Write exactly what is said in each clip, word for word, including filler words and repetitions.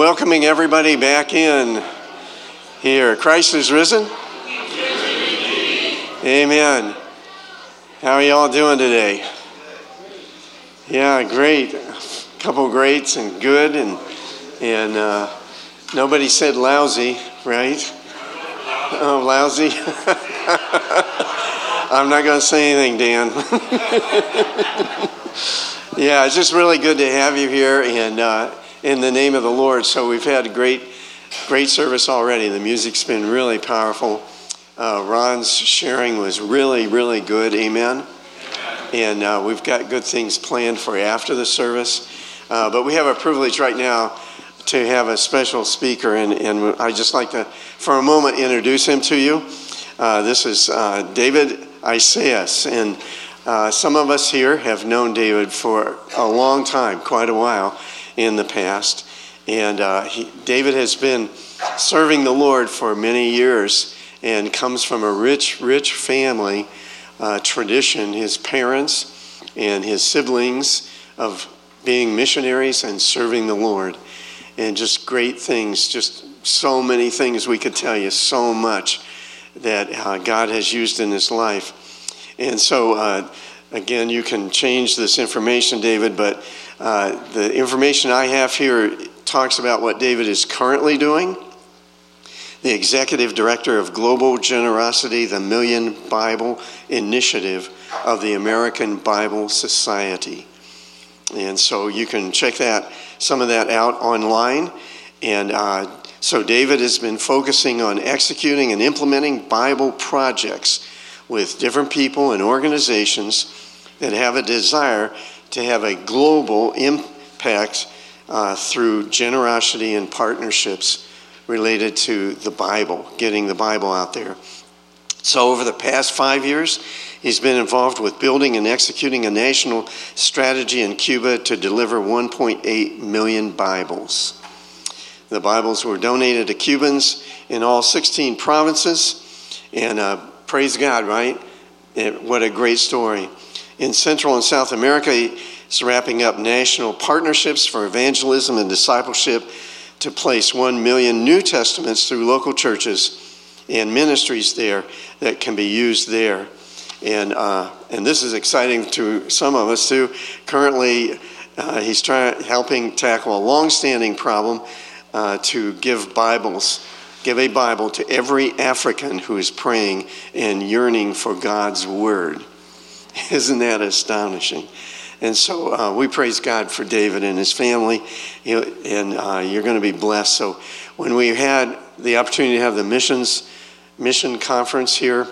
welcoming everybody back in here. Christ is risen. Amen. How are you all doing today? Yeah, great. A couple greats and good, and and uh, nobody said lousy, right? Oh, lousy. I'm not going to say anything, Dan. Yeah, it's just really good to have you here, and uh, in the name of the Lord. So we've had a great, great service already. The music's been really powerful. Uh, Ron's sharing was really, really good. Amen. And uh, we've got good things planned for after the service. Uh, but we have a privilege right now to have a special speaker, and, and I'd just like to, for a moment, introduce him to you. Uh, this is uh, David Isaias, and uh, some of us here have known David for a long time, quite a while in the past. And uh, he, David has been serving the Lord for many years and comes from a rich, rich family uh, tradition. His parents and his siblings of being missionaries and serving the Lord. And just great things, just so many things we could tell you, so much that uh, God has used in his life. And so, uh, again, you can change this information, David, but uh, the information I have here talks about what David is currently doing. The Executive Director of Global Generosity, the Million Bible Initiative of the American Bible Society. And so you can check that, some of that out online. And uh, so David has been focusing on executing and implementing Bible projects with different people and organizations that have a desire to have a global impact uh, through generosity and partnerships related to the Bible, getting the Bible out there. So over the past five years, he's been involved with building and executing a national strategy in Cuba to deliver one point eight million Bibles. The Bibles were donated to Cubans in all sixteen provinces, and uh, praise God, right? It, what a great story. In Central and South America, he's wrapping up national partnerships for evangelism and discipleship to place one million New Testaments through local churches and ministries there that can be used there. And uh, and this is exciting to some of us too. Currently, uh, he's trying helping tackle a long-standing problem uh, to give Bibles, give a Bible to every African who is praying and yearning for God's word. Isn't that astonishing? And so uh, we praise God for David and his family, and uh, you're going to be blessed. So when we had the opportunity to have the missions mission conference here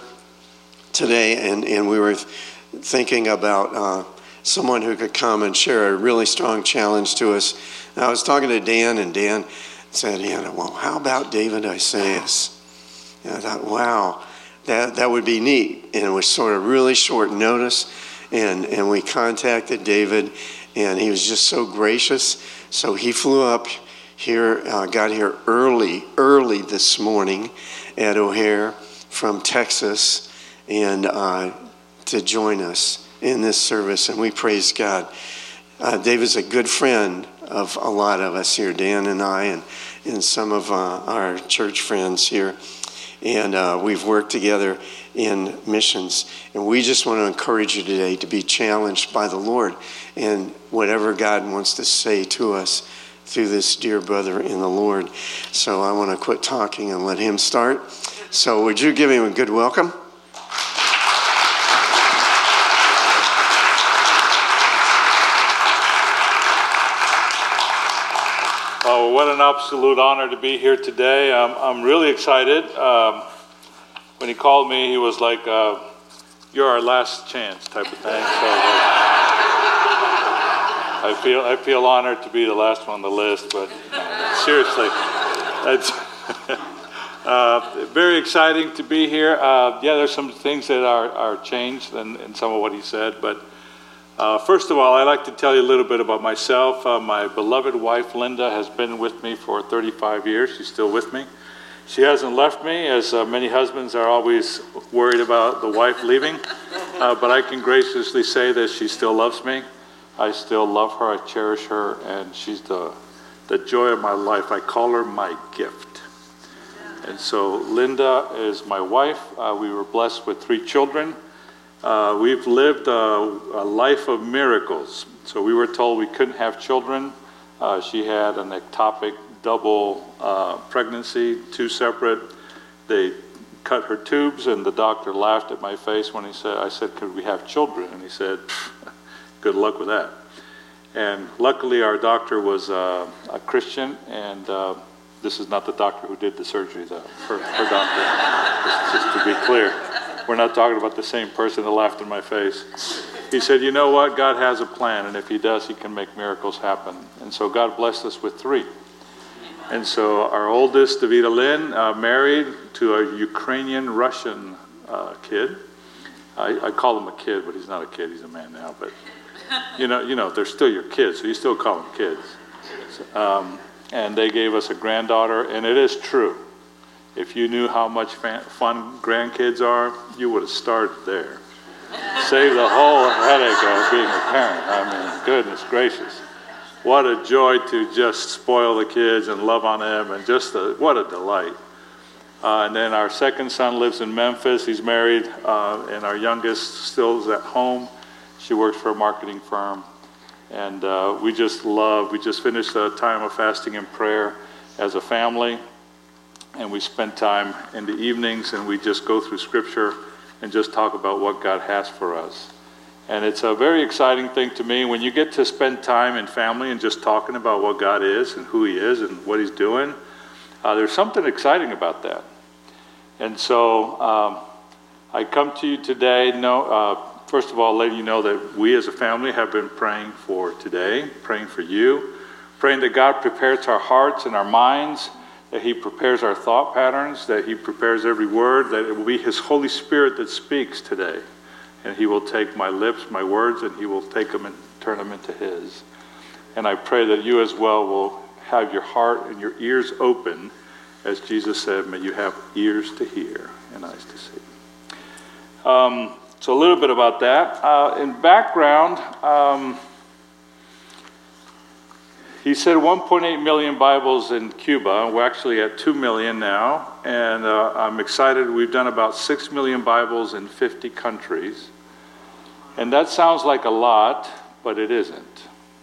today, and, and we were thinking about uh, someone who could come and share a really strong challenge to us. And I was talking to Dan, and Dan said, yeah, well, how about David Isaias? And I thought, wow, that, that would be neat. And it was sort of really short notice. And and we contacted David, and he was just so gracious. So he flew up here, uh, got here early, early this morning at O'Hare from Texas, and uh, to join us in this service. And we praise God. Uh, David's a good friend of a lot of us here, Dan and I, and, and some of uh, our church friends here. And uh, we've worked together in missions. And we just want to encourage you today to be challenged by the Lord and whatever God wants to say to us through this dear brother in the Lord. So I want to quit talking and let him start. So would you give him a good welcome? Oh, what an absolute honor to be here today. Um, I'm really excited. Um, when he called me, he was like, uh, you're our last chance type of thing. So uh, I feel I feel honored to be the last one on the list, but uh, seriously, it's uh, very exciting to be here. Uh, yeah, there's some things that are, are changed in, in some of what he said, but Uh, first of all, I'd like to tell you a little bit about myself. Uh, my beloved wife, Linda, has been with me for thirty-five years. She's still with me. She hasn't left me, as uh, many husbands are always worried about the wife leaving. Uh, but I can graciously say that she still loves me. I still love her, I cherish her, and she's the the joy of my life. I call her my gift. And so Linda is my wife. Uh, we were blessed with three children. Uh, we've lived a, a life of miracles. So we were told we couldn't have children. Uh, she had an ectopic double uh, pregnancy, two separate. They cut her tubes, and the doctor laughed at my face when he said, I said, could we have children? And he said, good luck with that. And luckily our doctor was uh, a Christian, and uh, this is not the doctor who did the surgery, though, her, her doctor, just, just to be clear. We're not talking about the same person that laughed in my face. He said, you know what, God has a plan, and if he does, he can make miracles happen. And so God blessed us with three. And so our oldest, Davida Lynn, uh, married to a Ukrainian-Russian uh, kid. I, I call him a kid, but he's not a kid, he's a man now. But you know, you know, they're still your kids, so you still call them kids. So, um, and they gave us a granddaughter, and it is true. If you knew how much fun grandkids are, you would have started there. Save the whole headache of being a parent. I mean, goodness gracious. What a joy to just spoil the kids and love on them, and just a, what a delight. Uh, and then our second son lives in Memphis. He's married, uh, and our youngest still is at home. She works for a marketing firm. And uh, we just love, we just finished a time of fasting and prayer as a family. And we spend time in the evenings, and we just go through Scripture and just talk about what God has for us. And it's a very exciting thing to me when you get to spend time in family and just talking about what God is and who he is and what he's doing. Uh, there's something exciting about that. And so um, I come to you today, no, uh, first of all, letting you know that we as a family have been praying for today, praying for you, praying that God prepares our hearts and our minds, that he prepares our thought patterns, that he prepares every word, that it will be his Holy Spirit that speaks today. And he will take my lips, my words, and he will take them and turn them into his. And I pray that you as well will have your heart and your ears open. As Jesus said, may you have ears to hear and eyes to see. Um, so a little bit about that. Uh, in background, um, he said one point eight million Bibles in Cuba. We're actually at two million now. And uh, I'm excited. We've done about six million Bibles in fifty countries. And that sounds like a lot, but it isn't.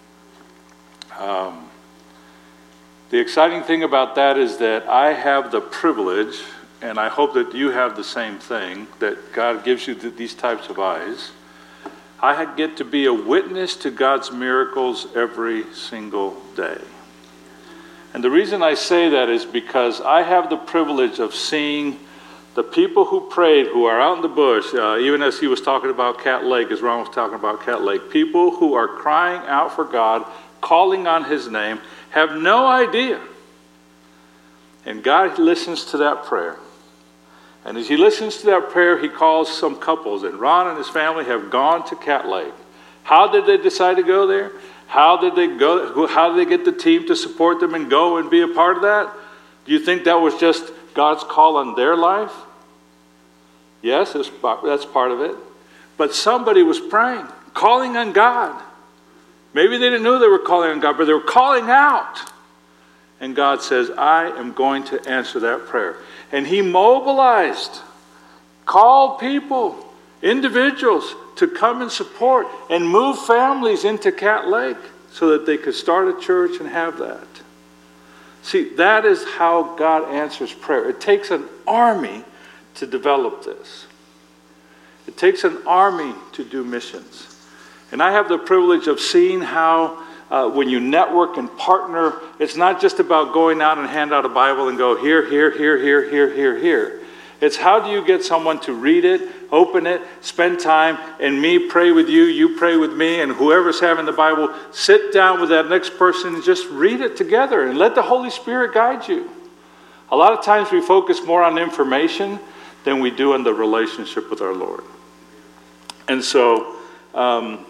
Um, the exciting thing about that is that I have the privilege, and I hope that you have the same thing, that God gives you th- these types of eyes. I get to be a witness to God's miracles every single day. And the reason I say that is because I have the privilege of seeing the people who prayed, who are out in the bush, uh, even as he was talking about Cat Lake, as Ron was talking about Cat Lake, people who are crying out for God, calling on his name, have no idea. And God listens to that prayer. And as he listens to that prayer, he calls some couples. And Ron and his family have gone to Cat Lake. How did they decide to go there? How did they go? How did they get the team to support them and go and be a part of that? Do you think that was just God's call on their life? Yes, that's part of it. But somebody was praying, calling on God. Maybe they didn't know they were calling on God, but they were calling out. And God says, I am going to answer that prayer. And he mobilized, called people, individuals to come and support and move families into Cat Lake so that they could start a church and have that. See, that is how God answers prayer. It takes an army to develop this. It takes an army to do missions. And I have the privilege of seeing how uh, when you network and partner, it's not just about going out and hand out a Bible and go here, here, here, here, here, here, here. It's how do you get someone to read it, open it, spend time, and me pray with you, you pray with me, and whoever's having the Bible, sit down with that next person and just read it together and let the Holy Spirit guide you. A lot of times we focus more on information than we do on the relationship with our Lord. And so um,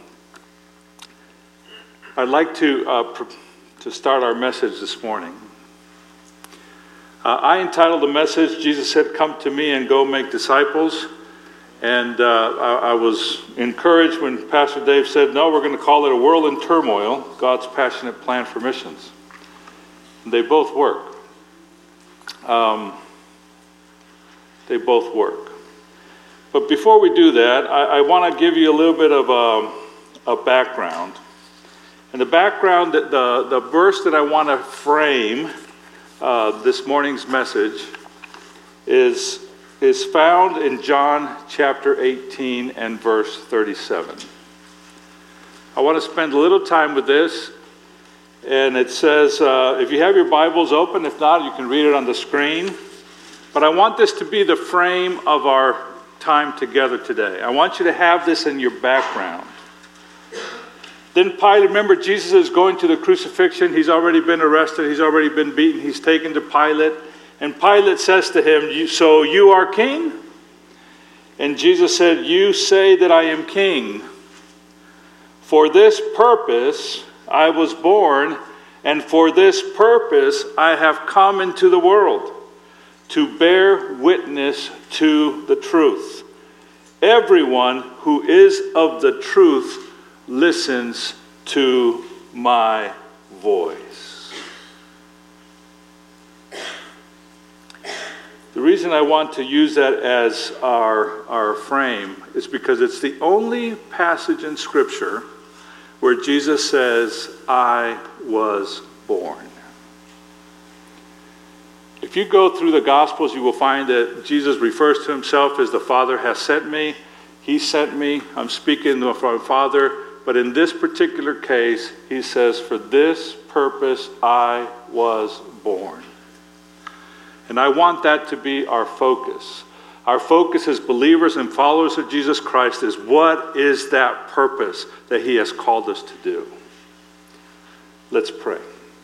I'd like to, uh, pr- to start our message this morning. Uh, I entitled the message, Jesus said, come to me and go make disciples. And uh, I, I was encouraged when Pastor Dave said, no, we're going to call it a world in turmoil, God's passionate plan for missions. They both work. Um, they both work. But before we do that, I, I want to give you a little bit of a, a background. And the background, the, the verse that I want to frame uh, this morning's message is, is found in John chapter eighteen and verse thirty-seven. I want to spend a little time with this. And it says, uh, if you have your Bibles open, if not, you can read it on the screen. But I want this to be the frame of our time together today. I want you to have this in your background. Then Pilate, remember, Jesus is going to the crucifixion. He's already been arrested. He's already been beaten. He's taken to Pilate. And Pilate says to him, so you are king? And Jesus said, you say that I am king. For this purpose I was born, and for this purpose I have come into the world, to bear witness to the truth. Everyone who is of the truth listens to my voice. The reason I want to use that as our, our frame is because it's the only passage in Scripture where Jesus says, I was born. If you go through the Gospels, you will find that Jesus refers to himself as the Father has sent me. He sent me. I'm speaking of our Father. But in this particular case, he says, for this purpose I was born. And I want that to be our focus. Our focus as believers and followers of Jesus Christ is what is that purpose that he has called us to do. Let's pray.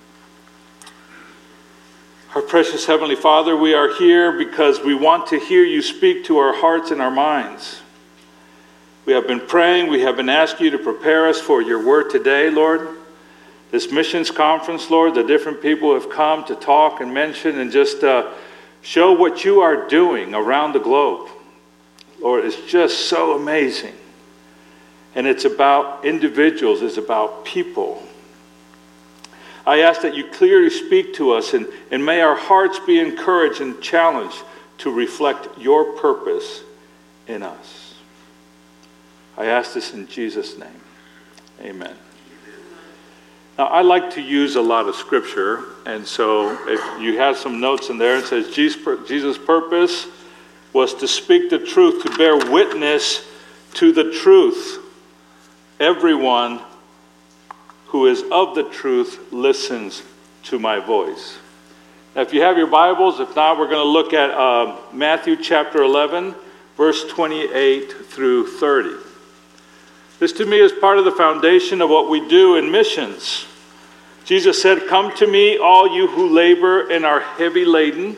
Our precious Heavenly Father, we are here because we want to hear you speak to our hearts and our minds. We have been praying, we have been asking you to prepare us for your word today, Lord. This missions conference, Lord, the different people have come to talk and mention and just uh, show what you are doing around the globe. Lord, it's just so amazing. And it's about individuals, it's about people. I ask that you clearly speak to us, and, and may our hearts be encouraged and challenged to reflect your purpose in us. I ask this in Jesus' name. Amen. Now, I like to use a lot of scripture, and so if you have some notes in there, it says Jesus' purpose was to speak the truth, to bear witness to the truth. Everyone who is of the truth listens to my voice. Now, if you have your Bibles, if not, we're going to look at uh, Matthew chapter eleven, verse twenty-eight through thirty. This to me is part of the foundation of what we do in missions. Jesus said, come to me, all you who labor and are heavy laden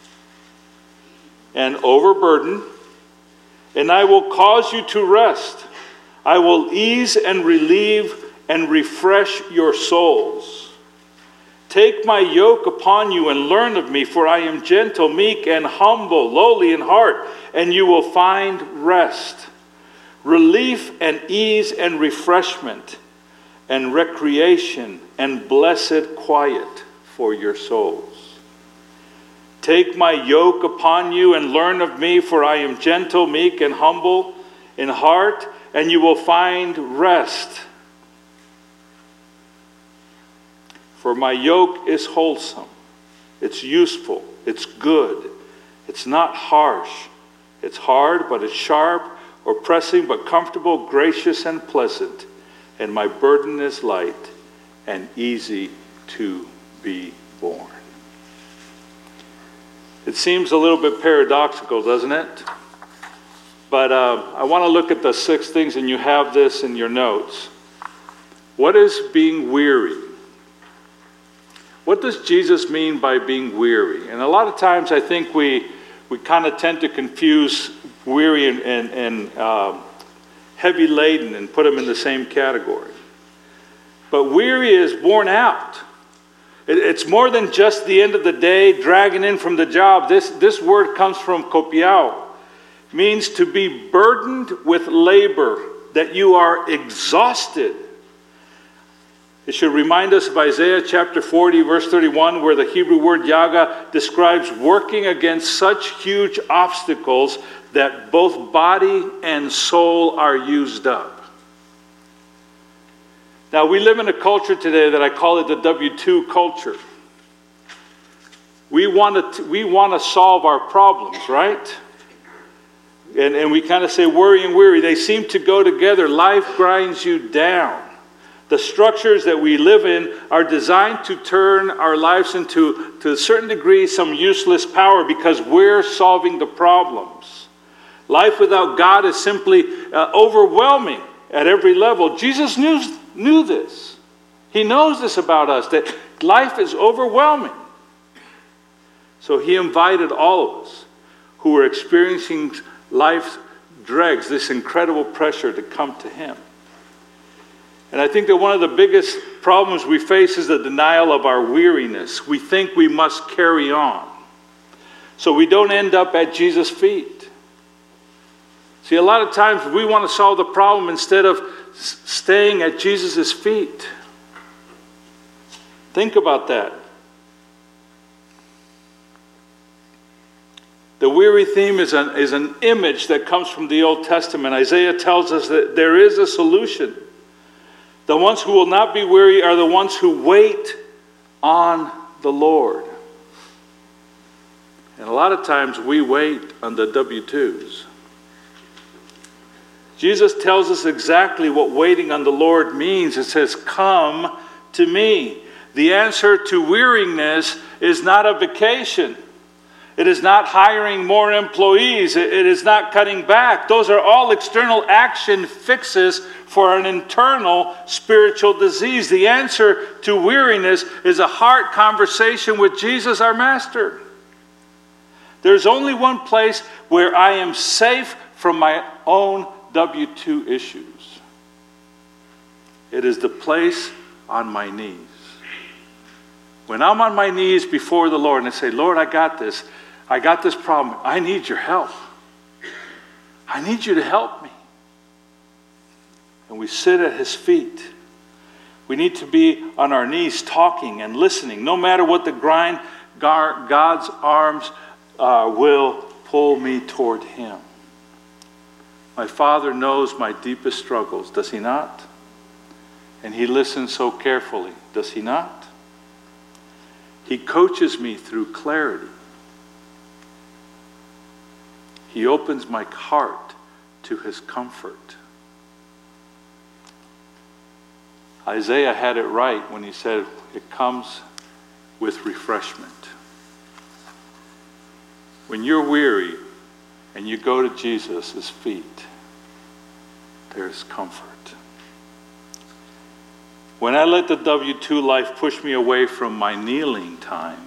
and overburdened, and I will cause you to rest. I will ease and relieve and refresh your souls. Take my yoke upon you and learn of me, for I am gentle, meek, and humble, lowly in heart, and you will find rest, relief and ease and refreshment, and recreation and blessed quiet for your souls. Take my yoke upon you and learn of me, for I am gentle, meek, and humble in heart, and you will find rest. For my yoke is wholesome, it's useful, it's good, it's not harsh, it's hard, but it's sharp, or pressing, but comfortable, gracious, and pleasant, and my burden is light and easy to be borne. It seems a little bit paradoxical, doesn't it? But uh, I want to look at the six things, and you have this in your notes. What is being weary? What does Jesus mean by being weary? And a lot of times I think we we kind of tend to confuse weary and, and, and uh, heavy laden and put them in the same category. But weary is worn out. It, it's more than just the end of the day, dragging in from the job. This, this word comes from kopiao. It means to be burdened with labor, that you are exhausted. It should remind us of Isaiah chapter forty, verse thirty-one, where the Hebrew word yaga describes working against such huge obstacles that both body and soul are used up. Now, we live in a culture today that I call it the W two culture. We want to, we want to solve our problems, right? And, and we kind of say worry and weary. They seem to go together. Life grinds you down. The structures that we live in are designed to turn our lives into, to a certain degree, some useless power because we're solving the problems. Life without God is simply uh, overwhelming at every level. Jesus knew, knew this. He knows this about us, that life is overwhelming. So he invited all of us who were experiencing life's dregs, this incredible pressure, to come to him. And I think that one of the biggest problems we face is the denial of our weariness. We think we must carry on, so we don't end up at Jesus' feet. See, a lot of times we want to solve the problem instead of staying at Jesus' feet. Think about that. The weary theme is an, is an image that comes from the Old Testament. Isaiah tells us that there is a solution. The ones who will not be weary are the ones who wait on the Lord. And a lot of times we wait on the W twos. Jesus tells us exactly what waiting on the Lord means. It says, "Come to me." The answer to weariness is not a vacation. It is not hiring more employees. It is not cutting back. Those are all external action fixes for an internal spiritual disease. The answer to weariness is a heart conversation with Jesus, our Master. There's only one place where I am safe from my own W two issues. It is the place on my knees. When I'm on my knees before the Lord and I say, "Lord, I got this. I got this problem. I need your help. I need you to help me." And we sit at his feet. We need to be on our knees talking and listening. No matter what the grind, God's arms uh, will pull me toward him. My Father knows my deepest struggles, does he not? And he listens so carefully, does he not? He coaches me through clarity. He opens my heart to his comfort. Isaiah had it right when he said it comes with refreshment. When you're weary and you go to Jesus' feet, there's comfort. When I let the W two life push me away from my kneeling time,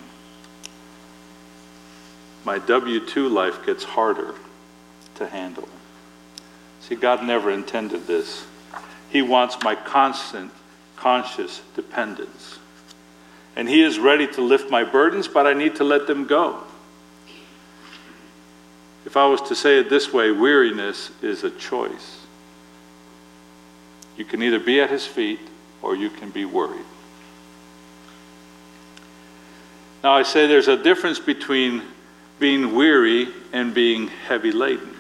my W two life gets harder to handle. See, God never intended this. He wants my constant, conscious dependence. And he is ready to lift my burdens, but I need to let them go. If I was to say it this way, weariness is a choice. You can either be at his feet or you can be worried. Now, I say there's a difference between being weary and being heavy laden.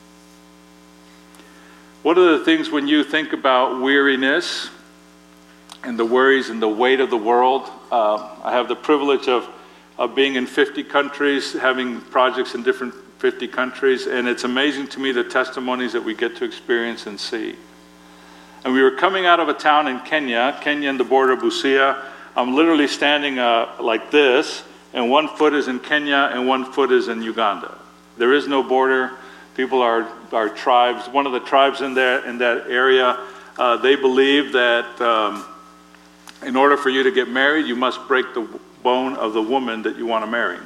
One of the things when you think about weariness and the worries and the weight of the world, uh, I have the privilege of, of being in fifty countries, having projects in different fifty countries, and it's amazing to me the testimonies that we get to experience and see. And we were coming out of a town in Kenya, Kenya and the border of Busia. I'm literally standing uh, like this, and one foot is in Kenya and one foot is in Uganda. There is no border. People are, are tribes. One of the tribes in that, in that area, uh, they believe that um, in order for you to get married, you must break the bone of the woman that you want to marry.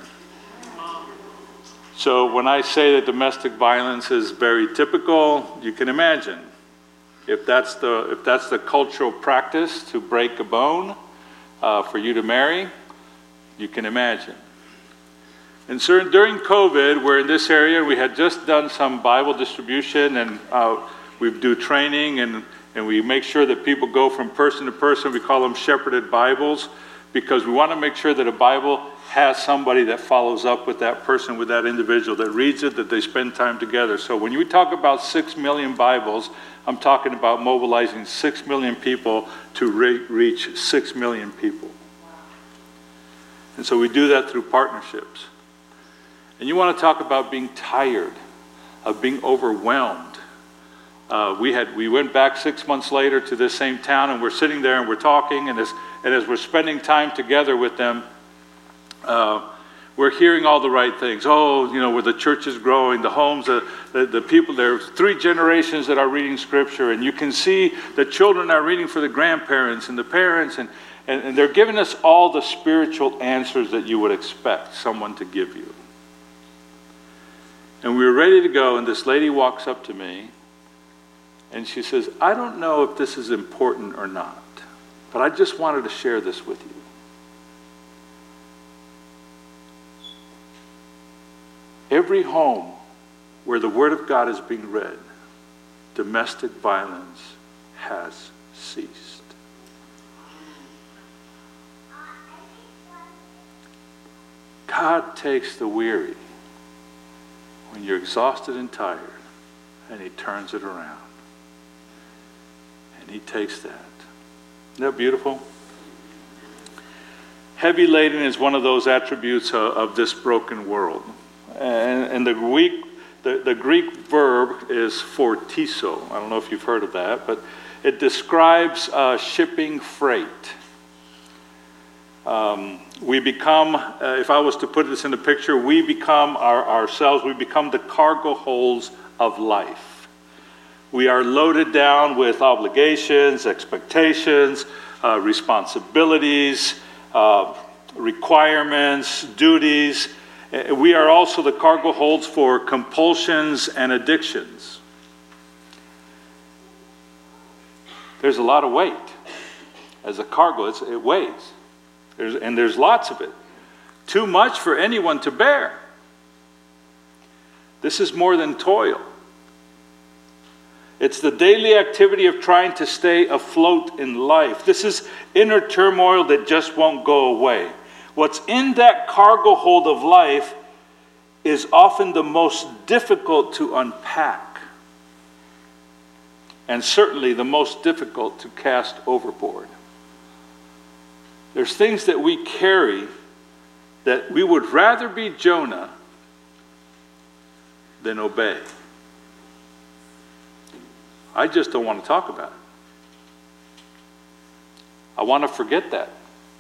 So when I say that domestic violence is very typical, you can imagine. If that's the, if that's the cultural practice to break a bone uh, for you to marry, you can imagine. And so during COVID, we're in this area. We had just done some Bible distribution, and uh, we do training, and, and we make sure that people go from person to person. We call them shepherded Bibles, because we want to make sure that a Bible has somebody that follows up with that person, with that individual, that reads it, that they spend time together. So when you talk about six million Bibles, I'm talking about mobilizing six million people to re- reach six million people. And so we do that through partnerships. And you want to talk about being tired, of being overwhelmed. Uh, we had we went back six months later to this same town, and we're sitting there and we're talking, and as, and as we're spending time together with them, uh, we're hearing all the right things. Oh, you know, where the church is growing, the homes, the, the, the people, there are three generations that are reading Scripture, and you can see the children are reading for the grandparents and the parents, and, and, and they're giving us all the spiritual answers that you would expect someone to give you. And we were ready to go, and this lady walks up to me, and she says, I don't know if this is important or not, but I just wanted to share this with you. Every home where the Word of God is being read, domestic violence has ceased. God takes the weary when you're exhausted and tired, and He turns it around. And He takes that. Isn't that beautiful? Heavy laden is one of those attributes of, of this broken world. And, and the Greek, the, the Greek verb is fortizo. I don't know if you've heard of that, but it describes uh, shipping freight. Um, we become, uh, if I was to put this in a picture, we become our, ourselves, we become the cargo holds of life. We are loaded down with obligations, expectations, uh, responsibilities, uh, requirements, duties. We are also the cargo holds for compulsions and addictions. There's a lot of weight. As a cargo, it's, it weighs. There's, and there's lots of it. Too much for anyone to bear. This is more than toil. It's the daily activity of trying to stay afloat in life. This is inner turmoil that just won't go away. What's in that cargo hold of life is often the most difficult to unpack, and certainly the most difficult to cast overboard. There's things that we carry that we would rather be Jonah than obey. I just don't want to talk about it. I want to forget that.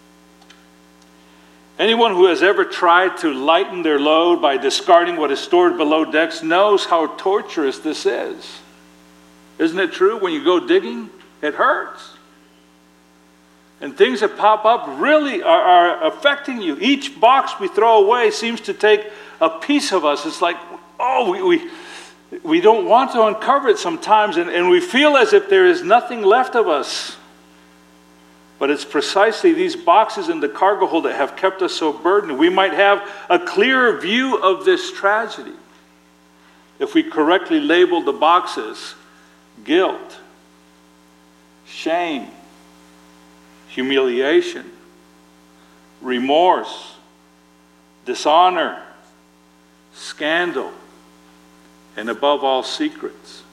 Anyone who has ever tried to lighten their load by discarding what is stored below decks knows how torturous this is. Isn't it true? When you go digging, it hurts. And things that pop up really are, are affecting you. Each box we throw away seems to take a piece of us. It's like, oh, we we, we don't want to uncover it sometimes, and, and we feel as if there is nothing left of us. But it's precisely these boxes in the cargo hold that have kept us so burdened. We might have a clearer view of this tragedy if we correctly labeled the boxes: guilt, shame, humiliation, remorse, dishonor, scandal, and above all, secrets.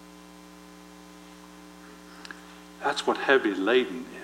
That's what heavy laden is.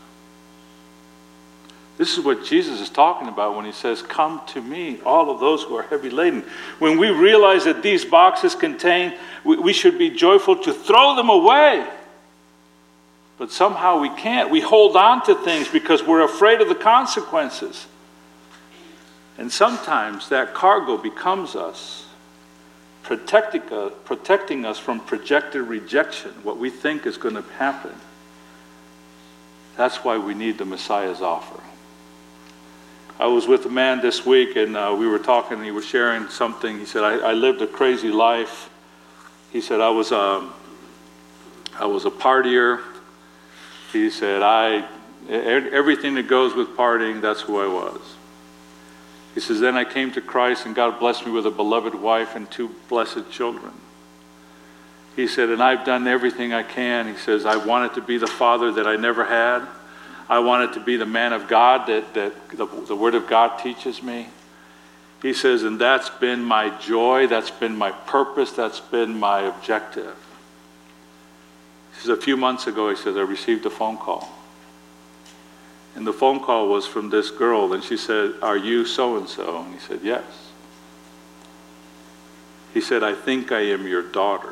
This is what Jesus is talking about when He says, come to me, all of those who are heavy laden. When we realize that these boxes contain, we, we should be joyful to throw them away. But somehow we can't. We hold on to things because we're afraid of the consequences. And sometimes that cargo becomes us, protecting us, protecting us from projected rejection, what we think is going to happen. That's why we need the Messiah's offer. I was with a man this week, and uh, we were talking, and he was sharing something. He said, I, I lived a crazy life. He said, I was, um, I was a partier. He said, I, everything that goes with partying, that's who I was. He says, then I came to Christ, and God blessed me with a beloved wife and two blessed children. He said, and I've done everything I can. He says, I wanted to be the father that I never had. I wanted to be the man of God that, that the, the Word of God teaches me. He says, and that's been my joy, that's been my purpose, that's been my objective. He says, a few months ago, he says, I received a phone call. And the phone call was from this girl, and she said, are you so-and-so? And he said, yes. He said, I think I am your daughter.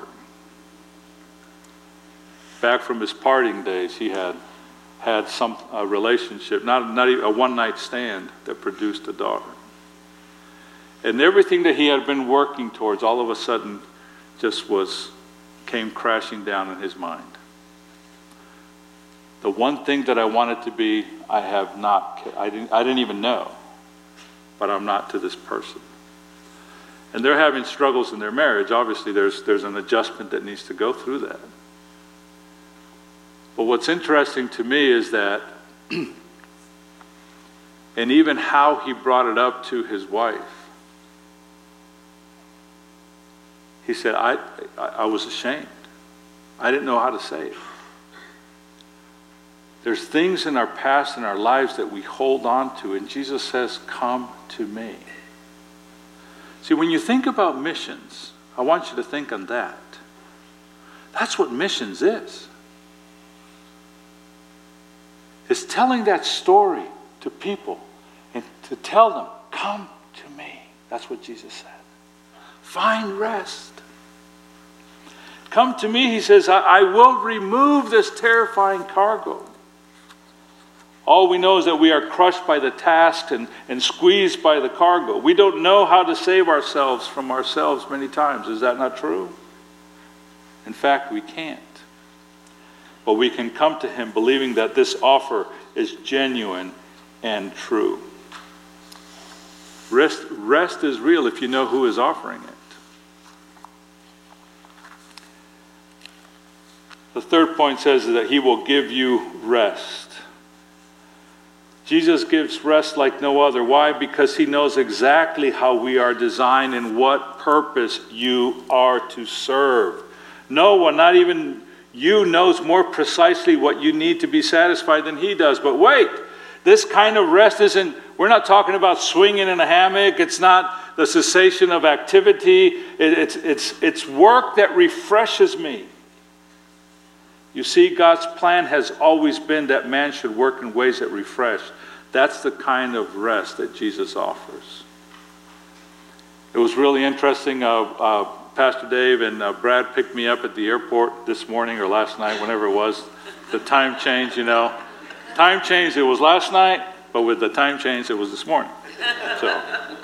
Back from his partying days, he had had some a relationship, not, not even a one-night stand that produced a daughter. And everything that he had been working towards all of a sudden just was, came crashing down in his mind. The one thing that I wanted to be, I have not, I didn't, I didn't even know, but I'm not to this person. And they're having struggles in their marriage. Obviously, there's, there's an adjustment that needs to go through that. But what's interesting to me is that, and even how he brought it up to his wife, he said, I, I, I was ashamed. I didn't know how to say it. There's things in our past and our lives that we hold on to, and Jesus says, come to me. See, when you think about missions, I want you to think on that. That's what missions is. It's telling that story to people and to tell them, come to me. That's what Jesus said. Find rest. Come to me, he says, I, I will remove this terrifying cargo. All we know is that we are crushed by the task and, and squeezed by the cargo. We don't know how to save ourselves from ourselves many times. Is that not true? In fact, we can't. But we can come to him believing that this offer is genuine and true. Rest, rest is real if you know who is offering it. The third point says that he will give you rest. Jesus gives rest like no other. Why? Because he knows exactly how we are designed and what purpose you are to serve. No one, not even you, knows more precisely what you need to be satisfied than he does. But wait, this kind of rest isn't, we're not talking about swinging in a hammock. It's not the cessation of activity. It, it's, it's, it's work that refreshes me. You see, God's plan has always been that man should work in ways that refresh. That's the kind of rest that Jesus offers. It was really interesting. Uh, uh, Pastor Dave and uh, Brad picked me up at the airport this morning or last night, whenever it was. The time change, you know. Time change, it was last night, but with the time change, it was this morning. So,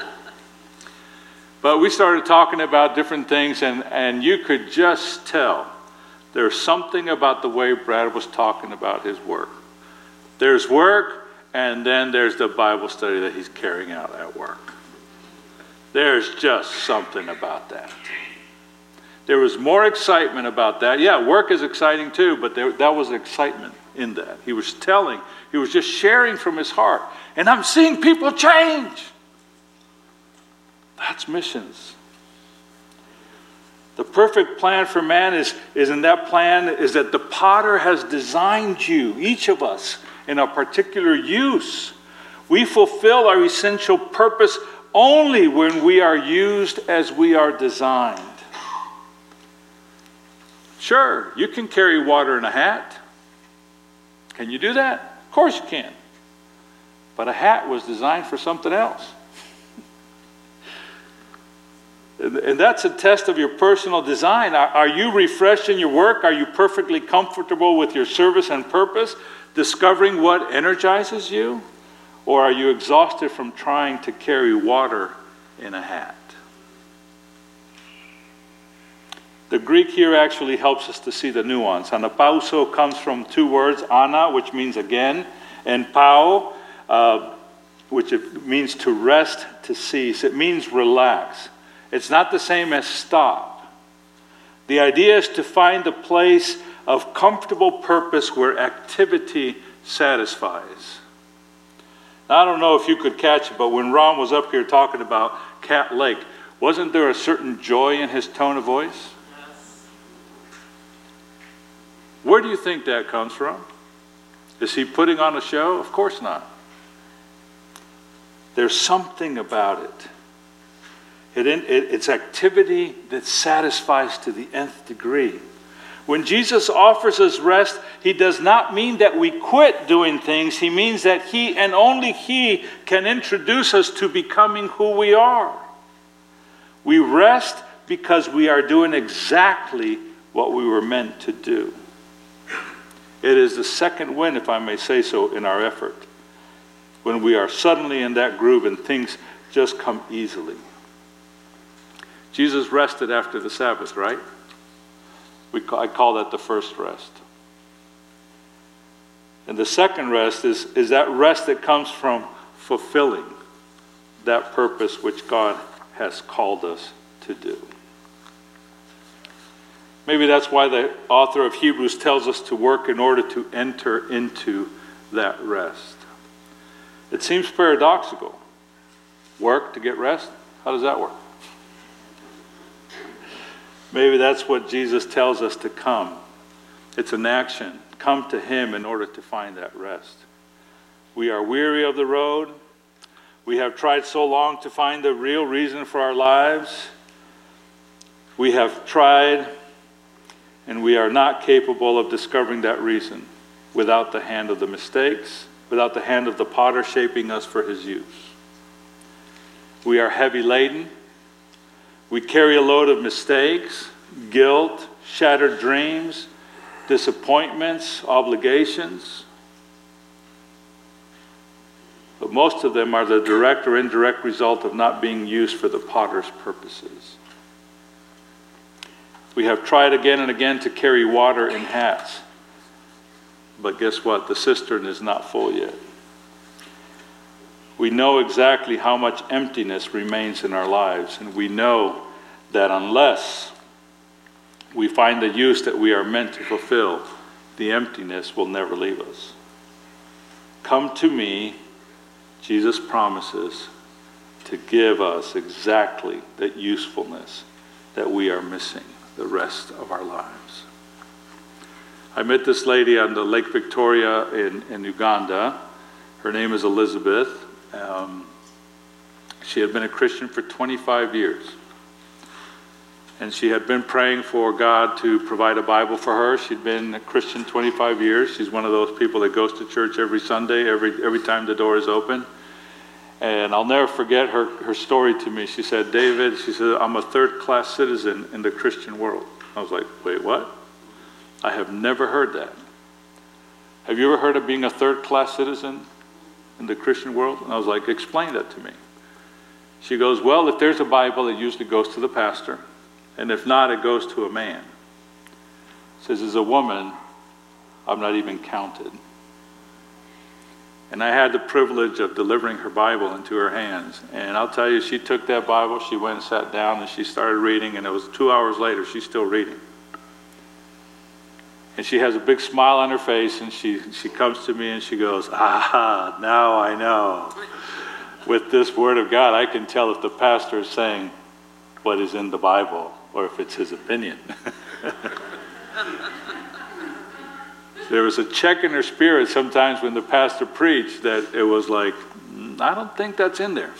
but we started talking about different things, and, and you could just tell there's something about the way Brad was talking about his work. There's work, and then there's the Bible study that he's carrying out at work. There's just something about that. There was more excitement about that. Yeah, work is exciting too, but there, that was excitement in that. He was telling, he was just sharing from his heart. And I'm seeing people change. That's missions. The perfect plan for man is, is in that plan is that the potter has designed you, each of us, in a particular use. We fulfill our essential purpose only when we are used as we are designed. Sure, you can carry water in a hat. Can you do that? Of course you can. But a hat was designed for something else. And that's a test of your personal design. Are you refreshed in your work? Are you perfectly comfortable with your service and purpose, discovering what energizes you? Or are you exhausted from trying to carry water in a hat? The Greek here actually helps us to see the nuance. Anapauso comes from two words, ana, which means again, and pau, uh, which it means to rest, to cease. It means relax. It's not the same as stop. The idea is to find a place of comfortable purpose where activity satisfies. Now, I don't know if you could catch it, but when Ron was up here talking about Cat Lake, wasn't there a certain joy in his tone of voice? Where do you think that comes from? Is he putting on a show? Of course not. There's something about it. It, it. It's activity that satisfies to the nth degree. When Jesus offers us rest, he does not mean that we quit doing things. He means that he and only he can introduce us to becoming who we are. We rest because we are doing exactly what we were meant to do. It is the second wind, if I may say so, in our effort. When we are suddenly in that groove and things just come easily. Jesus rested after the Sabbath, right? We call, I call that the first rest. And the second rest is, is that rest that comes from fulfilling that purpose which God has called us to do. Maybe that's why the author of Hebrews tells us to work in order to enter into that rest. It seems paradoxical. Work to get rest? How does that work? Maybe that's what Jesus tells us to come. It's an action. Come to him in order to find that rest. We are weary of the road. We have tried so long to find the real reason for our lives. We have tried, and we are not capable of discovering that reason without the hand of the mistakes, without the hand of the potter shaping us for his use. We are heavy laden. We carry a load of mistakes, guilt, shattered dreams, disappointments, obligations. But most of them are the direct or indirect result of not being used for the potter's purposes. We have tried again and again to carry water in hats. But guess what? The cistern is not full yet. We know exactly how much emptiness remains in our lives, and we know that unless we find the use that we are meant to fulfill, the emptiness will never leave us. Come to me, Jesus promises to give us exactly that usefulness that we are missing the rest of our lives. I met this lady on the Lake Victoria in, in Uganda. Her name is Elizabeth. Um, she had been a Christian for twenty-five years. And she had been praying for God to provide a Bible for her. She'd been a Christian twenty-five years. She's one of those people that goes to church every Sunday, every every time the door is open. And I'll never forget her, her story to me. She said, David, she said, I'm a third-class citizen in the Christian world. I was like, wait, what? I have never heard that. Have you ever heard of being a third-class citizen in the Christian world? And I was like, explain that to me. She goes, well, if there's a Bible, it usually goes to the pastor. And if not, it goes to a man. Says, as a woman, I'm not even counted. And I had the privilege of delivering her Bible into her hands. And I'll tell you, she took that Bible, she went and sat down, and she started reading, and it was two hours later, she's still reading. And she has a big smile on her face, and she, she comes to me and she goes, ah, now I know. With this Word of God, I can tell if the pastor is saying what is in the Bible or if it's his opinion. There was a check in her spirit sometimes when the pastor preached that it was like, I don't think that's in there.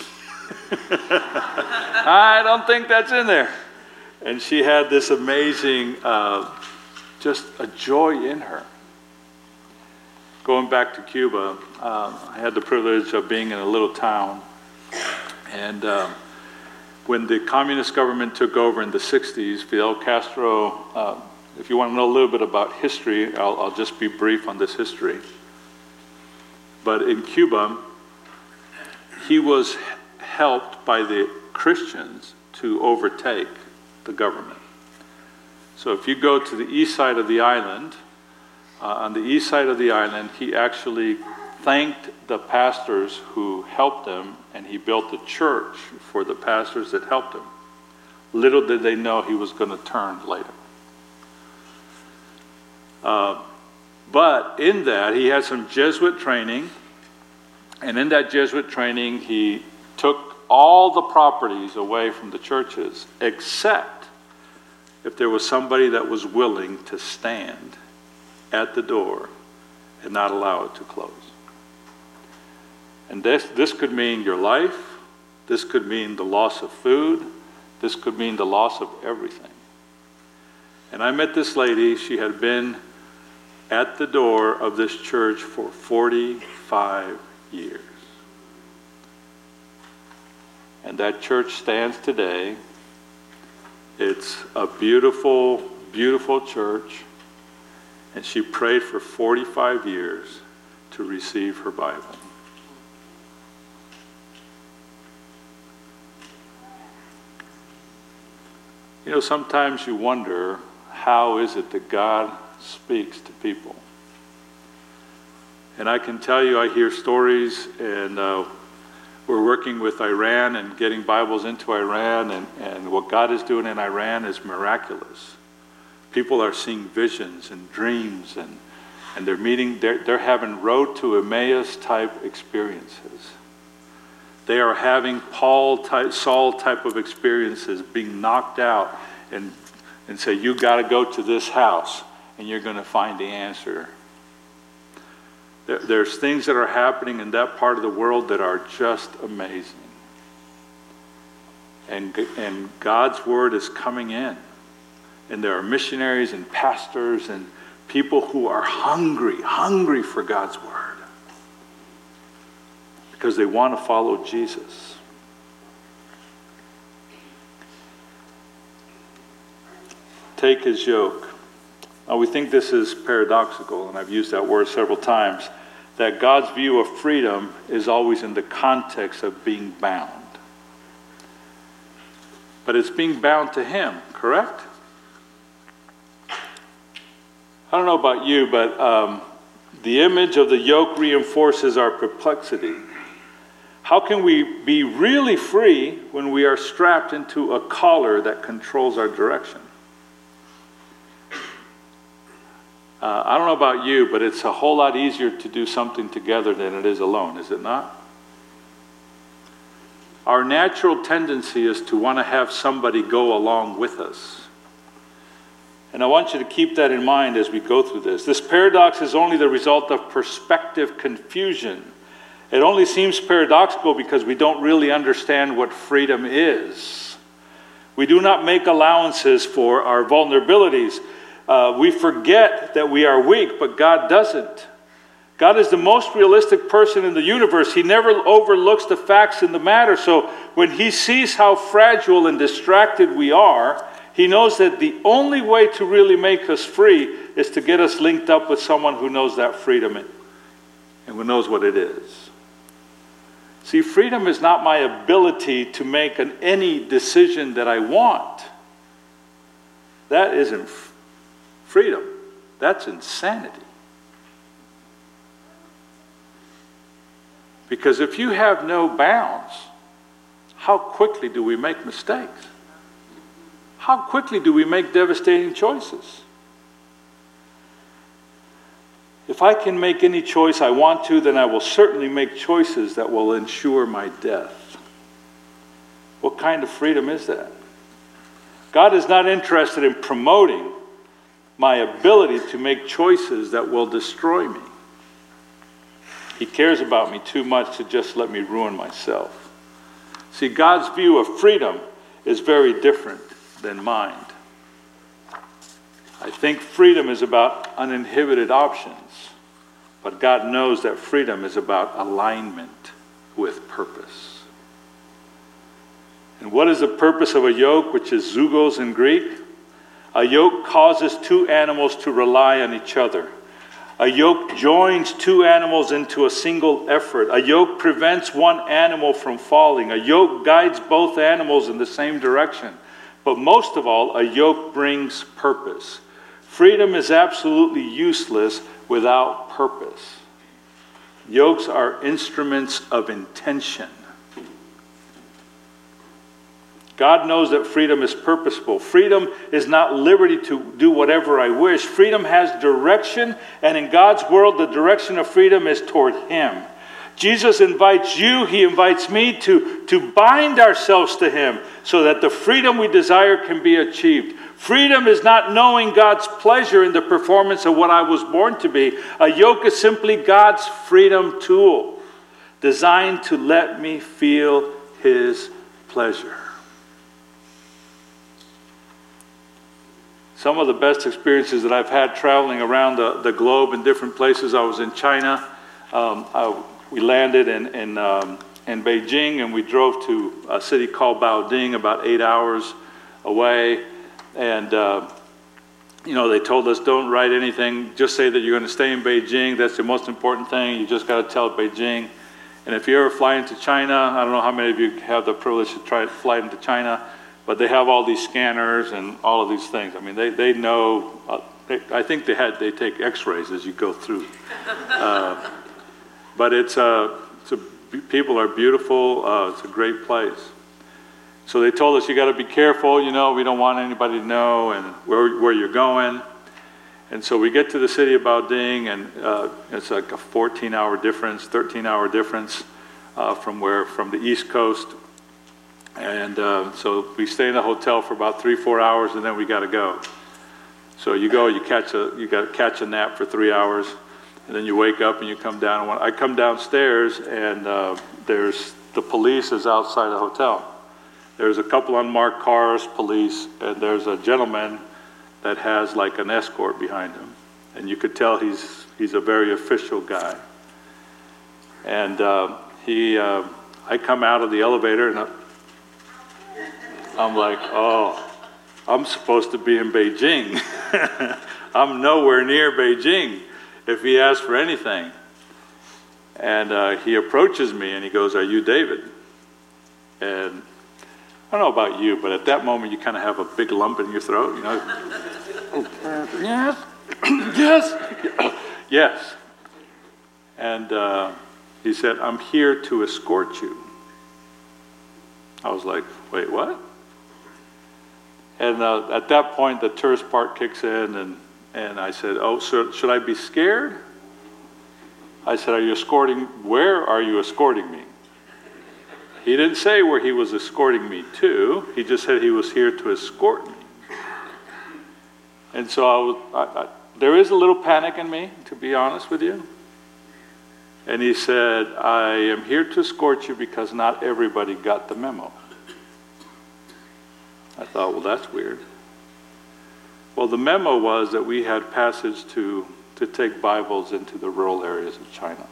I don't think that's in there. And she had this amazing, uh, just a joy in her. Going back to Cuba, uh, I had the privilege of being in a little town. And uh, when the communist government took over in the sixties, Fidel Castro, uh, if you want to know a little bit about history, I'll, I'll just be brief on this history. But in Cuba, he was helped by the Christians to overtake the government. So if you go to the east side of the island, uh, on the east side of the island, he actually thanked the pastors who helped him, and he built a church for the pastors that helped him. Little did they know he was going to turn later. Uh, but in that, he had some Jesuit training, and in that Jesuit training, he took all the properties away from the churches, except if there was somebody that was willing to stand at the door and not allow it to close. And this, this could mean your life. This could mean the loss of food. This could mean the loss of everything. And I met this lady. She had been at the door of this church for forty-five years. And that church stands today. It's a beautiful, beautiful church. And she prayed for forty-five years to receive her Bible. You know, sometimes you wonder, how is it that God speaks to people? And I can tell you, I hear stories, and uh, we're working with Iran and getting Bibles into Iran, and, and what God is doing in Iran is miraculous. People are seeing visions and dreams, and, and they're meeting, they're, they're having road to Emmaus type experiences. They are having Paul type, Saul type of experiences, being knocked out and, and say, you got to go to this house and you're going to find the answer. There, there's things that are happening in that part of the world that are just amazing. And, and God's word is coming in. And there are missionaries and pastors and people who are hungry, hungry for God's word. Because they want to follow Jesus. Take his yoke. Now we think this is paradoxical, and I've used that word several times, that God's view of freedom is always in the context of being bound. But it's being bound to him, correct? I don't know about you, but um, the image of the yoke reinforces our perplexity. How can we be really free when we are strapped into a collar that controls our direction? Uh, I don't know about you, but it's a whole lot easier to do something together than it is alone, is it not? Our natural tendency is to want to have somebody go along with us. And I want you to keep that in mind as we go through this. This paradox is only the result of perspective confusion. It only seems paradoxical because we don't really understand what freedom is. We do not make allowances for our vulnerabilities. Uh, we forget that we are weak, but God doesn't. God is the most realistic person in the universe. He never overlooks the facts in the matter. So when he sees how fragile and distracted we are, he knows that the only way to really make us free is to get us linked up with someone who knows that freedom and who knows what it is. See, freedom is not my ability to make an, any decision that I want. That isn't f- freedom. That's insanity. Because if you have no bounds, how quickly do we make mistakes? How quickly do we make devastating choices? If I can make any choice I want to, then I will certainly make choices that will ensure my death. What kind of freedom is that? God is not interested in promoting my ability to make choices that will destroy me. He cares about me too much to just let me ruin myself. See, God's view of freedom is very different than mine. I think freedom is about uninhibited options, but God knows that freedom is about alignment with purpose. And what is the purpose of a yoke, which is zugos in Greek? A yoke causes two animals to rely on each other. A yoke joins two animals into a single effort. A yoke prevents one animal from falling. A yoke guides both animals in the same direction. But most of all, a yoke brings purpose. Freedom is absolutely useless without purpose. Yokes are instruments of intention. God knows that freedom is purposeful. Freedom is not liberty to do whatever I wish. Freedom has direction, and in God's world, the direction of freedom is toward Him. Jesus invites you, he invites me to, to bind ourselves to him so that the freedom we desire can be achieved. Freedom is not knowing God's pleasure in the performance of what I was born to be. A yoke is simply God's freedom tool, designed to let me feel his pleasure. Some of the best experiences that I've had traveling around the, the globe in different places. I was in China. Um, I, we landed in, in, um, in Beijing, and we drove to a city called Baoding, about eight hours away. And, uh, you know, they told us, don't write anything. Just say that you're going to stay in Beijing. That's the most important thing. You just got to tell Beijing. And if you ever fly into China, I don't know how many of you have the privilege to try to fly into China, but they have all these scanners and all of these things. I mean, they, they know, uh, they, I think they had, they take x-rays as you go through. Uh, but it's, uh, it's a, people are beautiful. Uh, it's a great place. So they told us, you got to be careful, you know, we don't want anybody to know and where, where you're going. And so we get to the city of Baoding, and uh, it's like a fourteen hour difference, thirteen hour difference uh, from where, from the East Coast. And uh, so we stay in a hotel for about three, four hours, and then we got to go. So you go, you catch a, you got to catch a nap for three hours, and then you wake up and you come down. When I come downstairs, and uh, there's the police is outside the hotel. There's a couple unmarked cars, police, and there's a gentleman that has like an escort behind him, and you could tell he's he's a very official guy. And uh, he, uh, I come out of the elevator, and I, I'm like, oh, I'm supposed to be in Beijing. I'm nowhere near Beijing if he asks for anything. And uh, he approaches me and he goes, are you David? And I don't know about you, but at that moment you kind of have a big lump in your throat, you know? Yes, yes, yes. And uh, he said, I'm here to escort you. I was like, wait, what? And uh, at that point, the tourist part kicks in, and, and I said, oh, so should I be scared? I said, are you escorting, where are you escorting me? He didn't say where he was escorting me to. He just said he was here to escort me. And so I was, I, I, there is a little panic in me, to be honest with you. And he said, I am here to escort you because not everybody got the memo. I thought, well, that's weird. Well, the memo was that we had passage to, to take Bibles into the rural areas of China.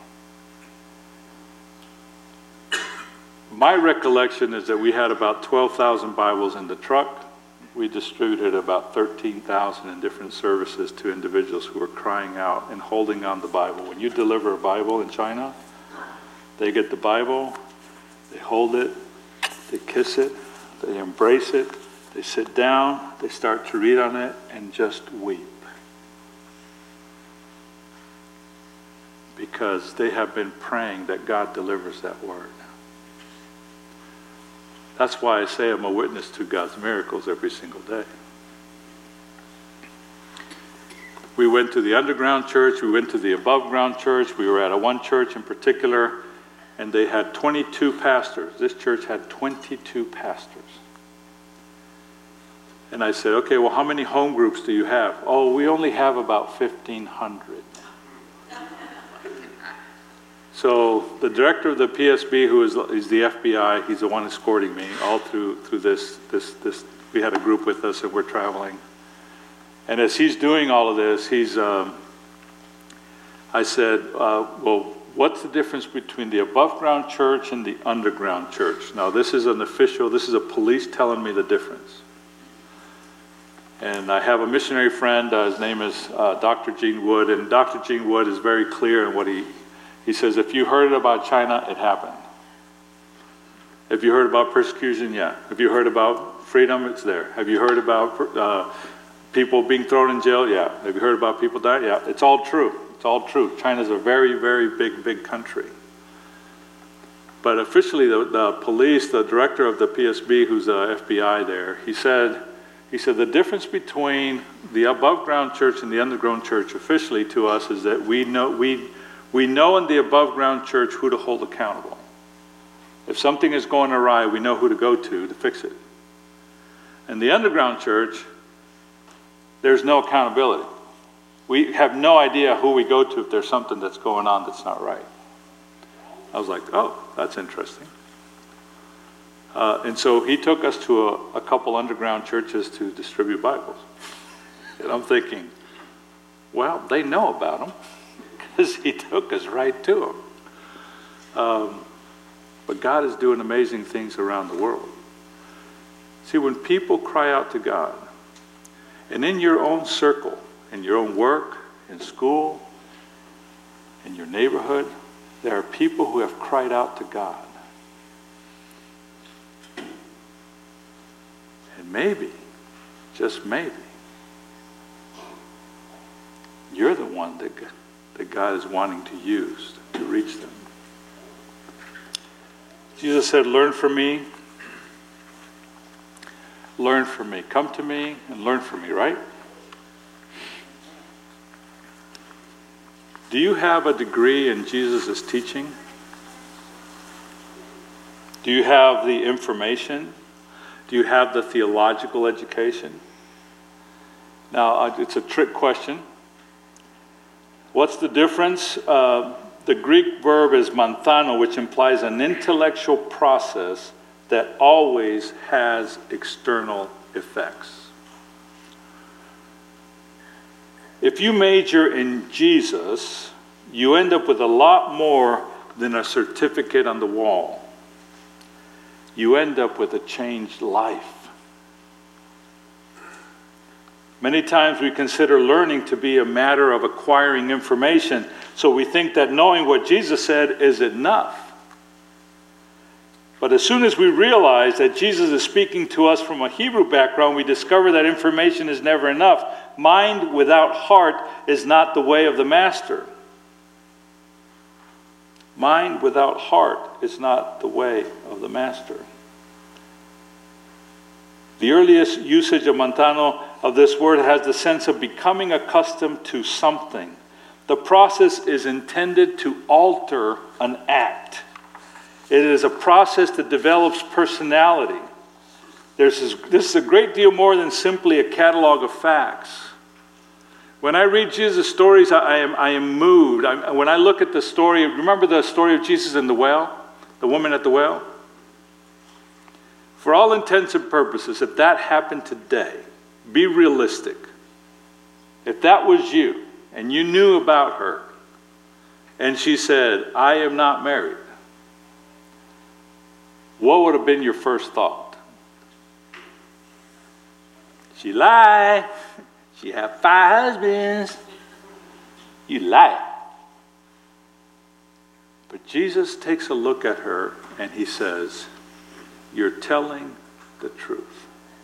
My recollection is that we had about twelve thousand Bibles in the truck. We distributed about thirteen thousand in different services to individuals who were crying out and holding on the Bible. When you deliver a Bible in China, they get the Bible, they hold it, they kiss it, they embrace it, they sit down, they start to read on it, and just weep. Because they have been praying that God delivers that word. That's why I say I'm a witness to God's miracles every single day. We went to the underground church, we went to the above ground church, we were at a one church in particular, and they had twenty-two pastors. This church had twenty-two pastors. And I said, okay, well, how many home groups do you have? Oh, we only have about fifteen hundred. So the director of the P S B, who is, is the F B I, he's the one escorting me all through through this, this, this. We had a group with us and we're traveling. And as he's doing all of this, he's, um, I said, uh, well, what's the difference between the above ground church and the underground church? Now this is an official, this is a police telling me the difference. And I have a missionary friend, uh, his name is uh, Doctor Gene Wood, and Doctor Gene Wood is very clear in what he, he says, if you heard about China, it happened. If you heard about persecution, yeah. If you heard about freedom, it's there. Have you heard about uh, people being thrown in jail? Yeah. Have you heard about people dying? Yeah. It's all true. It's all true. China's a very, very big, big country. But officially, the, the police, the director of the P S B, who's the F B I there, he said, he said the difference between the above ground church and the underground church officially to us is that we know we We know in the above ground church who to hold accountable. If something is going awry, we know who to go to to fix it. In the underground church, there's no accountability. We have no idea who we go to if there's something that's going on that's not right. I was like, oh, that's interesting. Uh, and so he took us to a, a couple underground churches to distribute Bibles. And I'm thinking, well, they know about them because he took us right to them. Um, but God is doing amazing things around the world. See, when people cry out to God, and in your own circle, in your own work, in school, in your neighborhood, there are people who have cried out to God. And maybe, just maybe, you're the one that, that God is wanting to use to reach them. Jesus said, learn from me. Learn from me. Come to me and learn from me, right? Do you have a degree in Jesus' teaching? Do you have the information? Do you have the theological education? Now, it's a trick question. What's the difference? Uh, the Greek verb is manthano, which implies an intellectual process that always has external effects. If you major in Jesus, you end up with a lot more than a certificate on the wall. You end up with a changed life. Many times we consider learning to be a matter of acquiring information, so we think that knowing what Jesus said is enough. But as soon as we realize that Jesus is speaking to us from a Hebrew background, we discover that information is never enough. Mind without heart is not the way of the master. Mind without heart is not the way of the master. The earliest usage of manthano of this word has the sense of becoming accustomed to something. The process is intended to alter an act. It is a process that develops personality. There's this, this is a great deal more than simply a catalog of facts. When I read Jesus' stories, I, I am, I am moved. I, when I look at the story, remember the story of Jesus and the well? The woman at the well? For all intents and purposes, if that happened today, be realistic. If that was you, and you knew about her, and she said, I am not married, what would have been your first thought? She lied. She had five husbands. You lie. But Jesus takes a look at her and he says, you're telling the truth.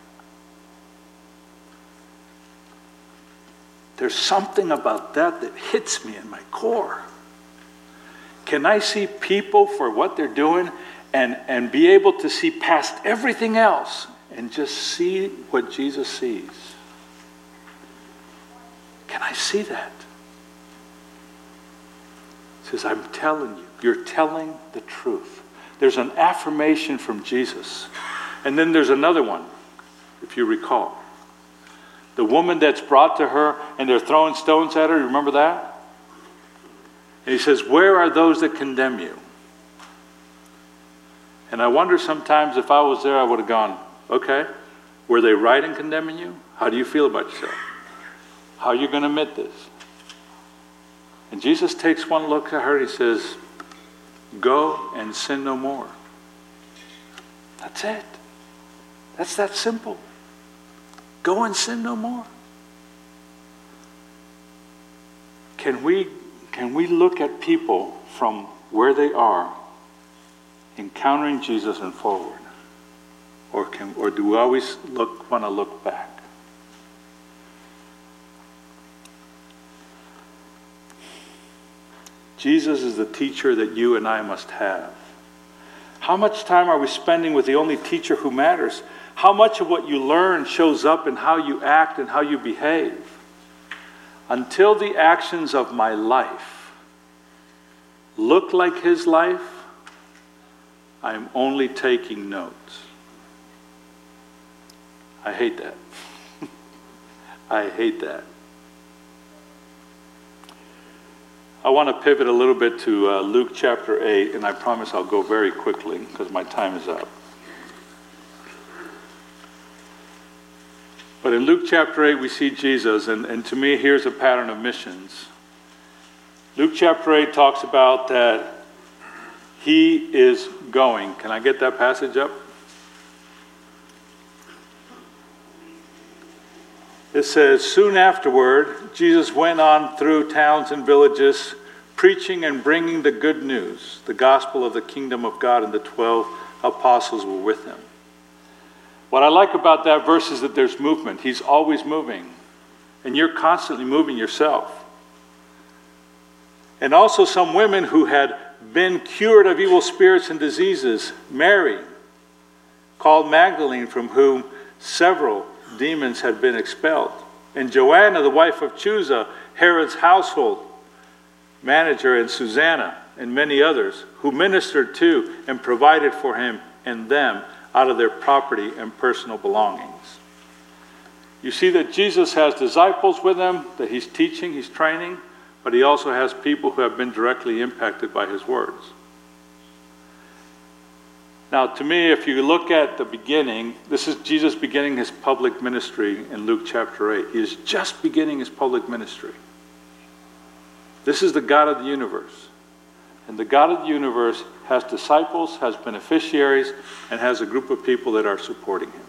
There's something about that that hits me in my core. Can I see people for what they're doing and, and be able to see past everything else and just see what Jesus sees? Can I see that? He says, I'm telling you, you're telling the truth. There's an affirmation from Jesus. And then there's another one, if you recall. The woman that's brought to her and they're throwing stones at her, you remember that? And he says, where are those that condemn you? And I wonder sometimes if I was there, I would have gone, okay, were they right in condemning you? How do you feel about yourself? How are you going to admit this? And Jesus takes one look at her and he says, go and sin no more. That's it. That's that simple. Go and sin no more. Can we, can we look at people from where they are, encountering Jesus and forward? Or, can, or do we always look, want to look back? Jesus is the teacher that you and I must have. How much time are we spending with the only teacher who matters? How much of what you learn shows up in how you act and how you behave? Until the actions of my life look like his life, I'm only taking notes. I hate that. I hate that. I want to pivot a little bit to uh, Luke chapter eight, and I promise I'll go very quickly because my time is up. But in Luke chapter eight, we see Jesus, and, and to me, here's a pattern of missions. Luke chapter eight talks about that he is going. Can I get that passage up? It says, soon afterward, Jesus went on through towns and villages, preaching and bringing the good news, the gospel of the kingdom of God, and the twelve apostles were with him. What I like about that verse is that there's movement. He's always moving, and you're constantly moving yourself. And also some women who had been cured of evil spirits and diseases, Mary, called Magdalene, from whom several demons had been expelled, and Joanna, the wife of Chuza, Herod's household manager, and Susanna, and many others, who ministered to and provided for him and them out of their property and personal belongings. You see that Jesus has disciples with him, that he's teaching, he's training, but he also has people who have been directly impacted by his words. Now, to me, if you look at the beginning, this is Jesus beginning his public ministry in Luke chapter eight. He is just beginning his public ministry. This is the God of the universe. And the God of the universe has disciples, has beneficiaries, and has a group of people that are supporting him.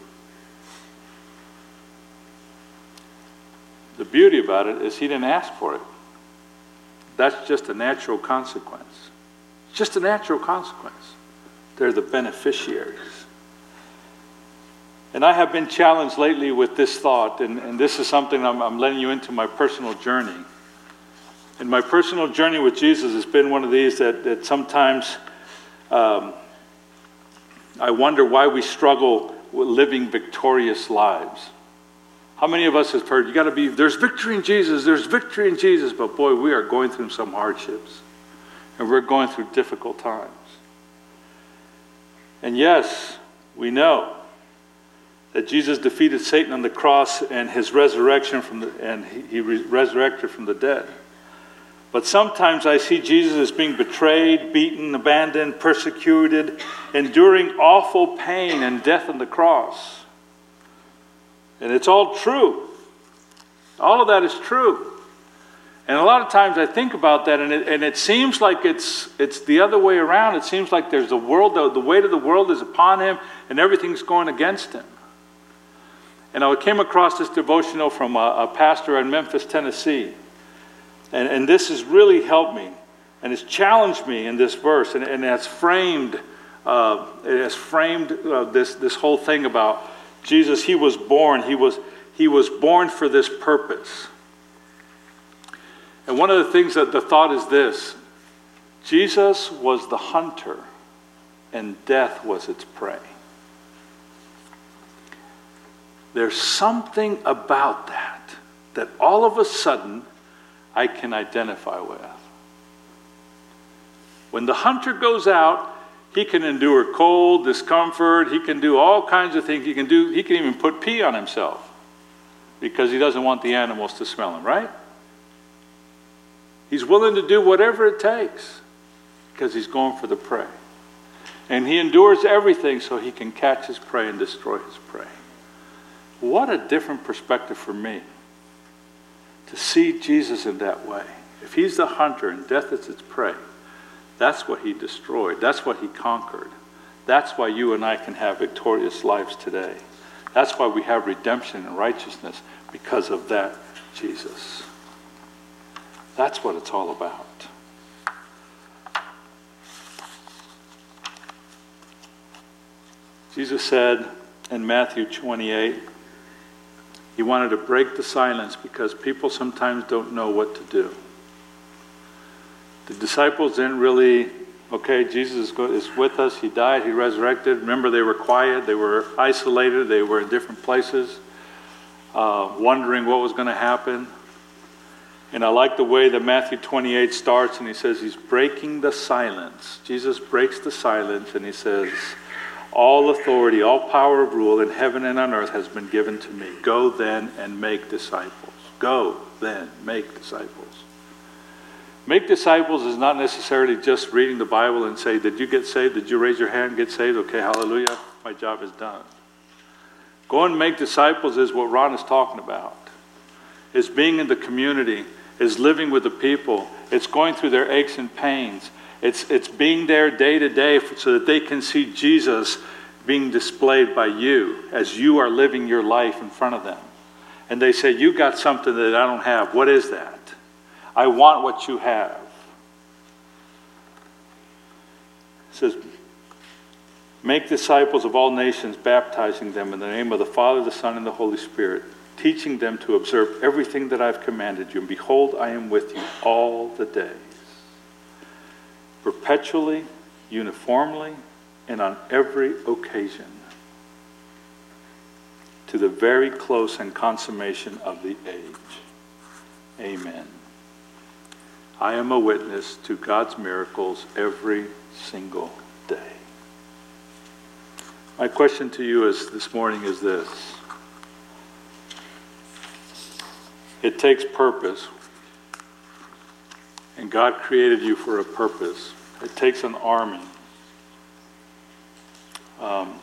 The beauty about it is he didn't ask for it. That's just a natural consequence. Just a natural consequence. They're the beneficiaries. And I have been challenged lately with this thought, and, and this is something I'm, I'm letting you into my personal journey. And my personal journey with Jesus has been one of these that, that sometimes um, I wonder why we struggle with living victorious lives. How many of us have heard, you got to be, there's victory in Jesus, there's victory in Jesus, but boy, we are going through some hardships. And we're going through difficult times. And yes, we know that Jesus defeated Satan on the cross and his resurrection from the, and he, he re- resurrected from the dead. But sometimes I see Jesus as being betrayed, beaten, abandoned, persecuted, enduring awful pain and death on the cross. And it's all true. All of that is true. And a lot of times I think about that, and it, and it seems like it's it's the other way around. It seems like there's the world, the, the weight of the world is upon him, and everything's going against him. And I came across this devotional from a, a pastor in Memphis, Tennessee. And, and this has really helped me, and it's challenged me in this verse, and, and it has framed, uh, it has framed uh, this, this whole thing about Jesus. He was born, he was, he was born for this purpose. And one of the things that the thought is this: Jesus was the hunter and death was its prey. There's something about that that all of a sudden I can identify with. When the hunter goes out, he can endure cold, discomfort, he can do all kinds of things. He can do, he can even put pee on himself because he doesn't want the animals to smell him, right? He's willing to do whatever it takes because he's going for the prey. And he endures everything so he can catch his prey and destroy his prey. What a different perspective for me to see Jesus in that way. If he's the hunter and death is its prey, that's what he destroyed. That's what he conquered. That's why you and I can have victorious lives today. That's why we have redemption and righteousness, because of that Jesus. That's what it's all about. Jesus said in Matthew twenty-eight, he wanted to break the silence because people sometimes don't know what to do. The disciples didn't really, okay, Jesus is with us, he died, he resurrected. Remember, they were quiet, they were isolated, they were in different places, uh, wondering what was going to happen. And I like the way that Matthew twenty-eight starts, and he says he's breaking the silence. Jesus breaks the silence, and he says, all authority, all power of rule in heaven and on earth has been given to me. Go then and make disciples. Go then, make disciples. Make disciples is not necessarily just reading the Bible and say, did you get saved? Did you raise your hand, get saved? Okay, hallelujah, my job is done. Go and make disciples is what Ron is talking about. It's being in the community, it's living with the people, it's going through their aches and pains. It's, it's being there day to day so that they can see Jesus being displayed by you as you are living your life in front of them. And they say, you got something that I don't have. What is that? I want what you have. It says, make disciples of all nations, baptizing them in the name of the Father, the Son, and the Holy Spirit, teaching them to observe everything that I've commanded you. And behold, I am with you all the days, perpetually, uniformly, and on every occasion, to the very close and consummation of the age. Amen. I am a witness to God's miracles every single day. My question to you is this morning is this. It takes purpose, and God created you for a purpose. It takes an army. Um,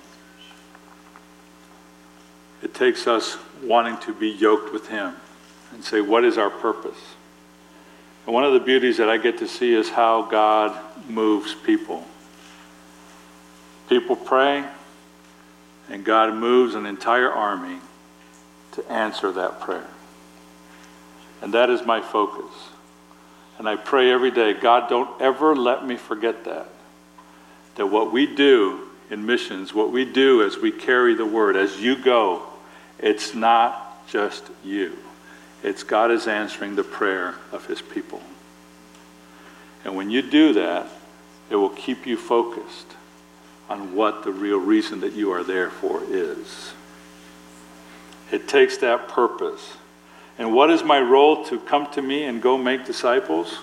it takes us wanting to be yoked with Him and say, what is our purpose? And one of the beauties that I get to see is how God moves people. People pray, and God moves an entire army to answer that prayer. And that is my focus. And I pray every day, God, don't ever let me forget that. That what we do in missions, what we do as we carry the word, as you go, it's not just you. It's God is answering the prayer of His people. And when you do that, it will keep you focused on what the real reason that you are there for is. It takes that purpose. And what is my role to come to me and go make disciples?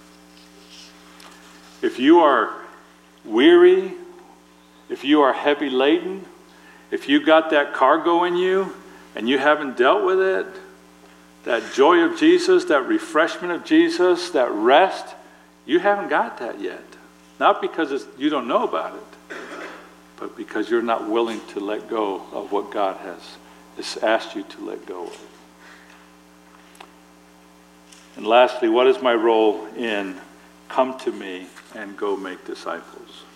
If you are weary, if you are heavy laden, if you got that cargo in you and you haven't dealt with it, that joy of Jesus, that refreshment of Jesus, that rest, you haven't got that yet. Not because it's, you don't know about it, but because you're not willing to let go of what God has, has asked you to let go of. And lastly, what is my role in come to me and go make disciples?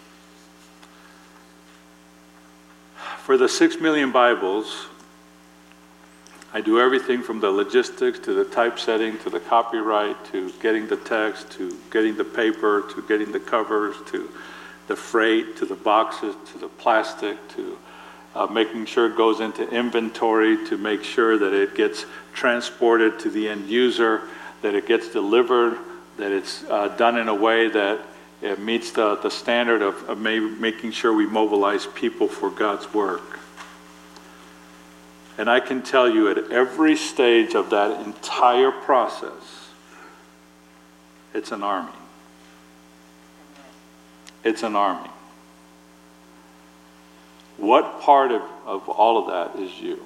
For the six million Bibles, I do everything from the logistics to the typesetting to the copyright to getting the text to getting the paper to getting the covers to the freight to the boxes to the plastic to uh, making sure it goes into inventory to make sure that it gets transported to the end user, that it gets delivered, that it's uh, done in a way that it meets the, the standard of, of maybe making sure we mobilize people for God's work. And I can tell you at every stage of that entire process, it's an army. It's an army. What part of, of all of that is you?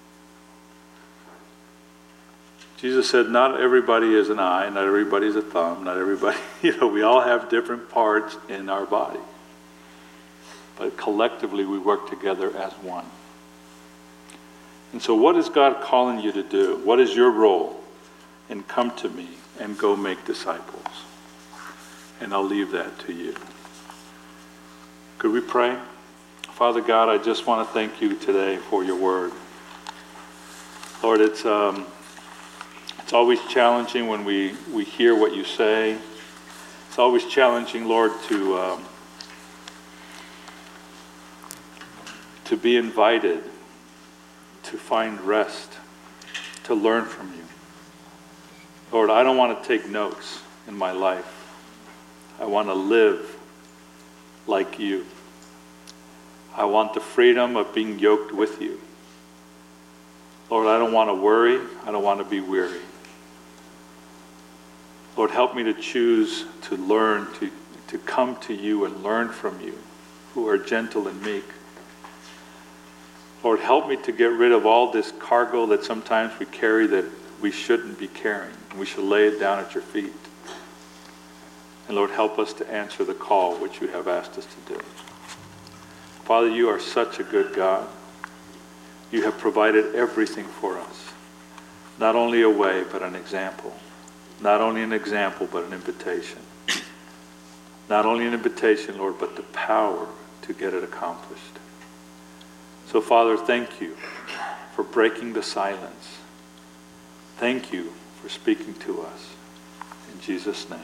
Jesus said, not everybody is an eye, not everybody is a thumb, not everybody, you know, we all have different parts in our body. But collectively we work together as one. And so what is God calling you to do? What is your role in come to me and go make disciples? And I'll leave that to you. Could we pray? Father God, I just want to thank you today for your word. Lord, it's um, it's always challenging when we, we hear what you say. It's always challenging, Lord, to um, to be invited, to find rest, to learn from you. Lord, I don't want to take notes in my life. I want to live like you. I want the freedom of being yoked with you. Lord, I don't want to worry. I don't want to be weary. Lord, help me to choose to learn, to, to come to you and learn from you, who are gentle and meek. Lord, help me to get rid of all this cargo that sometimes we carry that we shouldn't be carrying. We should lay it down at your feet. And Lord, help us to answer the call which you have asked us to do. Father, you are such a good God. You have provided everything for us. Not only a way, but an example. Not only an example, but an invitation. Not only an invitation, Lord, but the power to get it accomplished. So, Father, thank you for breaking the silence. Thank you for speaking to us. In Jesus' name.